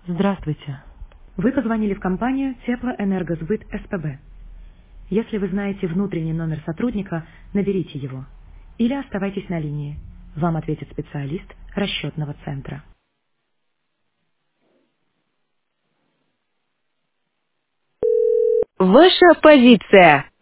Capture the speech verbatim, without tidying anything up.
Здравствуйте. Вы позвонили в компанию Теплоэнергосбыт СПБ. Если вы знаете внутренний номер сотрудника, наберите его. Или оставайтесь на линии. Вам ответит специалист расчетного центра. Ваша позиция.